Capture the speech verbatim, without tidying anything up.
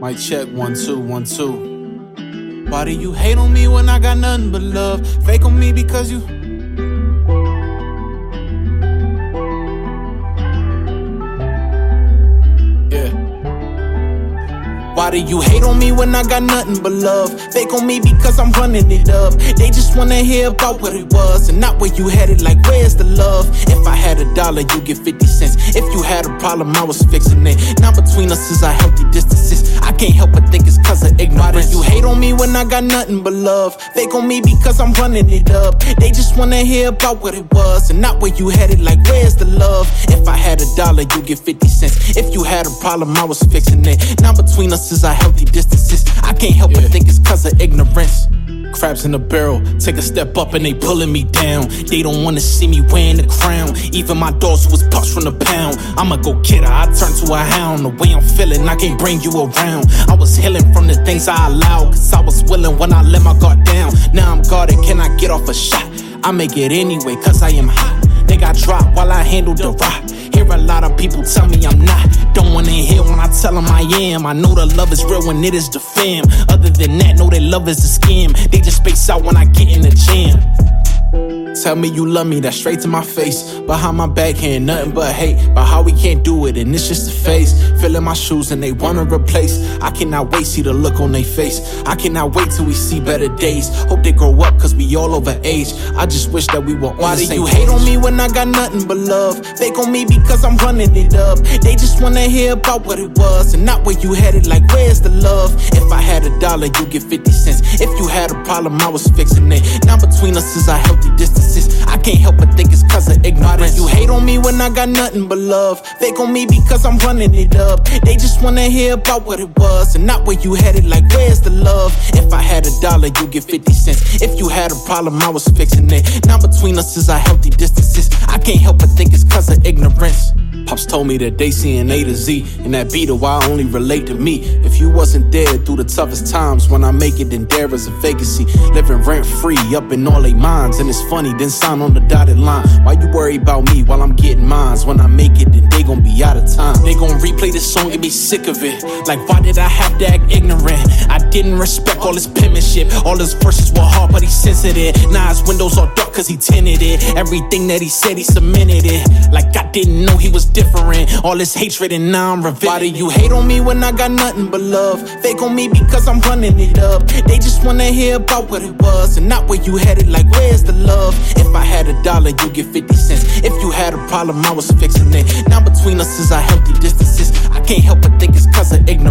Mic check, one, two, one, two. Why do you hate on me when I got nothing but love? Fake on me because you... Why do you hate on me when I got nothing but love? Fake on me because I'm running it up. They just wanna hear about what it was and not where you headed, like where's the love? If I had a dollar, you get fifty cents. If you had a problem, I was fixing it. Now between us is our healthy distances. I can't help but think it's cause of ignorance. Why do you hate on me when I got nothing but love? Fake on me because I'm running it up. They just wanna hear about what it was and not where you headed, like where's the love? If I had a dollar, you get fifty cents. If you had a problem, I was fixing it. Now between us is our healthy distances. I can't help yeah. but think it's cause of ignorance. Crabs in a barrel, take a step up and they pulling me down. They don't wanna see me wearing the crown. Even my dogs was punched from the pound. I'ma go get her, I turn to a hound. The way I'm feeling, I can't bring you around. I was healing from the things I allowed, cause I was willing when I let my guard down. Now I'm guarded, can I get off a shot? I make it anyway, cause I am hot. They got dropped while I handle the rock. Hear a lot of people tell me I'm not. Don't wanna hear when I tell them I am. I know the love is real when it is the fam. Other than that, know that love is a scam. They just space out when I get in the jam. Tell me you love me, that's straight to my face. Behind my back, hearing nothing but hate about how we can't do it, and it's just a phase. Filling my shoes and they wanna replace. I cannot wait, see the look on their face. I cannot wait till we see better days. Hope they grow up, cause we all over age. I just wish that we were on Why the same Why do you hate on me when I got nothing but love? Fake on me because I'm running it up. They just wanna hear about what it was and not where you headed, like where's the love? If I had a dollar, you get fifty cents. If you had a problem, I was fixing it. Now between us is our healthy distance. I can't help but think it's cause of ignorance. Why do you hate on me when I got nothing but love? Fake on me because I'm running it up. They just wanna hear about what it was and not where you headed, like where's the love? If I had a dollar, you get fifty cents. If you had a problem, I was fixing it. Now between us is our healthy distances. I can't help but think it's cause of ignorance. Pops told me that they seeing A to Z, and that be the why only relate to me. If you wasn't there through the toughest times, when I make it, then there is a vacancy. Living rent free up in all they minds, and it's funny, then sign on the dotted line. Why you worry about me while I'm getting mines? When I make it, then they gon' be out of time. They gon' replay this song and be sick of it. Like why did I have to act ignorant? I didn't respect all his penmanship. All his verses were hard, but he sensitive. Now his windows are dark cause he tinted it. Everything that he said, he cemented it. Like I didn't know he was different. All this hatred and now I'm revealing. Why do you hate on me when I got nothing but love? Fake on me because I'm running it up. They just wanna hear about what it was and not where you headed, like where's the love? If I had a dollar, you get fifty cents. If you had a problem, I was fixing it. Now between us is our healthy distances. I can't help but think it's cause of ignorance.